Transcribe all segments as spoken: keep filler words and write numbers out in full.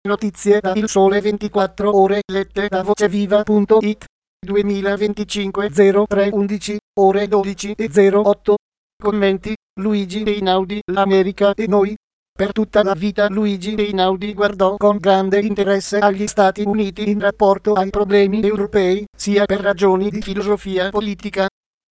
Notizie da Il Sole ventiquattro Ore lette da voceviva punto it duemilaventicinque zero tre undici ore dodici e zero otto. Commenti: Luigi Einaudi, l'America e noi. Per tutta la vita Luigi Einaudi guardò con grande interesse agli Stati Uniti in rapporto ai problemi europei, sia per ragioni di filosofia politica.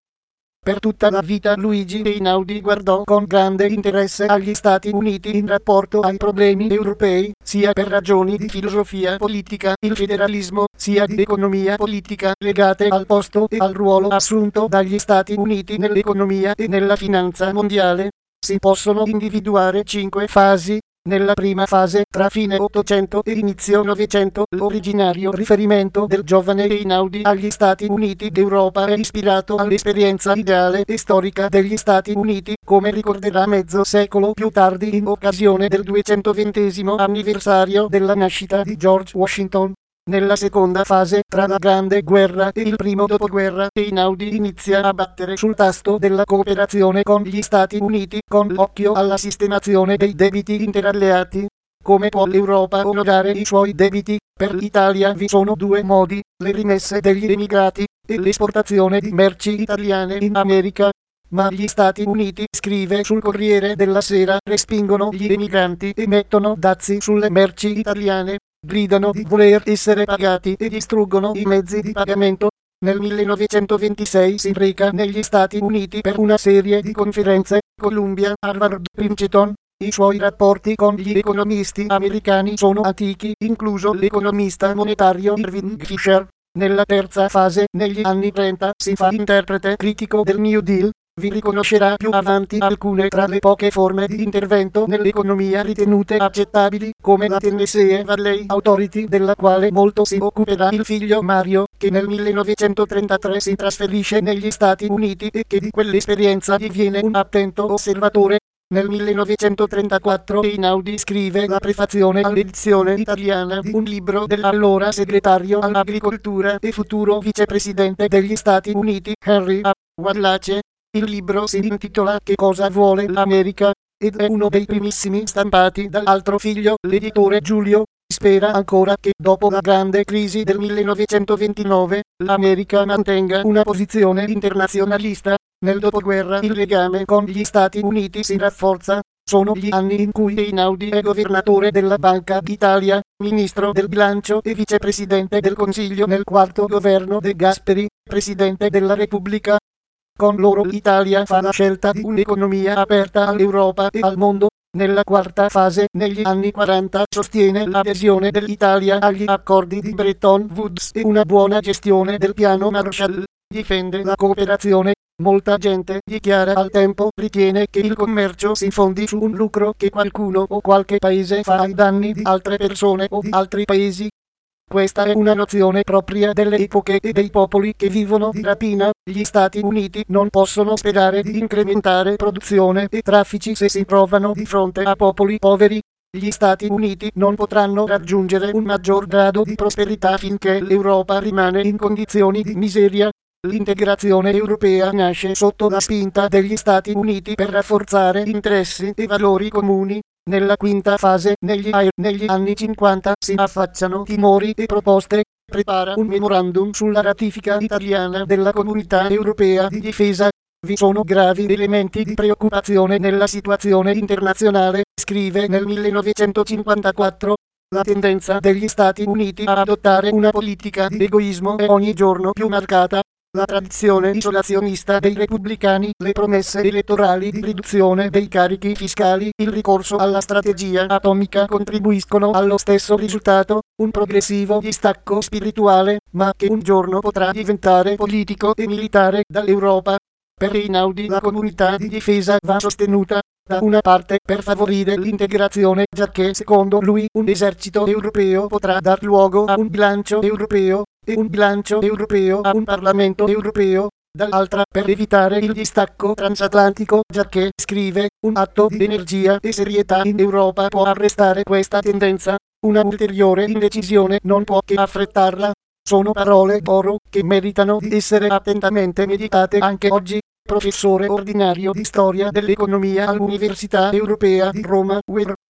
Per tutta la vita Luigi Einaudi guardò con grande interesse agli Stati Uniti in rapporto ai problemi europei, sia per ragioni di filosofia politica, il federalismo, sia di economia politica, legate al posto e al ruolo assunto dagli Stati Uniti nell'economia e nella finanza mondiale. Si possono individuare cinque fasi. Nella prima fase, tra fine Ottocento e inizio Novecento, l'originario riferimento del giovane Einaudi agli Stati Uniti d'Europa è ispirato all'esperienza ideale e storica degli Stati Uniti, come ricorderà mezzo secolo più tardi in occasione del duecentoventesimo anniversario della nascita di George Washington. Nella seconda fase, tra la Grande Guerra e il primo dopoguerra, Einaudi inizia a battere sul tasto della cooperazione con gli Stati Uniti, con l'occhio alla sistemazione dei debiti interalleati. Come può l'Europa onorare i suoi debiti? Per l'Italia vi sono due modi: le rimesse degli emigrati e l'esportazione di merci italiane in America. Ma gli Stati Uniti, scrive sul Corriere della Sera, respingono gli emigranti e mettono dazi sulle merci italiane. Gridano di voler essere pagati e distruggono i mezzi di pagamento. Nel millenovecentoventisei si reca negli Stati Uniti per una serie di conferenze, Columbia, Harvard, Princeton. I suoi rapporti con gli economisti americani sono antichi, incluso l'economista monetario Irving Fisher. Nella terza fase, negli anni trenta, si fa interprete critico del New Deal. Vi riconoscerà più avanti alcune tra le poche forme di intervento nell'economia ritenute accettabili, come la Tennessee Valley Authority, della quale molto si occuperà il figlio Mario, che nel millenovecentotrentatré si trasferisce negli Stati Uniti e che di quell'esperienza diviene un attento osservatore. Nel millenovecentotrentaquattro Einaudi scrive la prefazione all'edizione italiana di un libro dell'allora segretario all'agricoltura e futuro vicepresidente degli Stati Uniti, Henry A. Wallace. Il libro si intitola Che cosa vuole l'America? Ed è uno dei primissimi stampati dall'altro figlio, l'editore Giulio. Spera ancora che, dopo la grande crisi del millenovecentoventinove, l'America mantenga una posizione internazionalista. Nel dopoguerra il legame con gli Stati Uniti si rafforza. Sono gli anni in cui Einaudi è governatore della Banca d'Italia, ministro del bilancio e vicepresidente del Consiglio nel quarto governo De Gasperi, presidente della Repubblica. Con loro l'Italia fa la scelta di un'economia aperta all'Europa e al mondo. Nella quarta fase, negli anni quaranta, sostiene l'adesione dell'Italia agli accordi di Bretton Woods e una buona gestione del piano Marshall. Difende la cooperazione. Molta gente, dichiara al tempo, ritiene che il commercio si fondi su un lucro che qualcuno o qualche paese fa ai danni di altre persone o di altri paesi. Questa è una nozione propria delle epoche e dei popoli che vivono di rapina. Gli Stati Uniti non possono sperare di incrementare produzione e traffici se si trovano di fronte a popoli poveri. Gli Stati Uniti non potranno raggiungere un maggior grado di prosperità finché l'Europa rimane in condizioni di miseria. L'integrazione europea nasce sotto la spinta degli Stati Uniti per rafforzare interessi e valori comuni. Nella quinta fase, negli, negli anni cinquanta, si affacciano timori e proposte. Prepara un memorandum sulla ratifica italiana della Comunità Europea di Difesa. Vi sono gravi elementi di preoccupazione nella situazione internazionale, scrive nel millenovecentocinquantaquattro. La tendenza degli Stati Uniti a adottare una politica di egoismo è ogni giorno più marcata. La tradizione isolazionista dei repubblicani, le promesse elettorali di riduzione dei carichi fiscali, il ricorso alla strategia atomica contribuiscono allo stesso risultato, un progressivo distacco spirituale, ma che un giorno potrà diventare politico e militare, dall'Europa. Per Einaudi la comunità di difesa va sostenuta, da una parte, per favorire l'integrazione, giacché secondo lui un esercito europeo potrà dar luogo a un bilancio europeo, e un bilancio europeo a un Parlamento europeo, dall'altra per evitare il distacco transatlantico, giacché, scrive, un atto di energia e serietà in Europa può arrestare questa tendenza. Una ulteriore indecisione non può che affrettarla. Sono parole d'oro che meritano di essere attentamente meditate anche oggi. Professore ordinario di storia dell'economia all'Università Europea di Roma, U E R.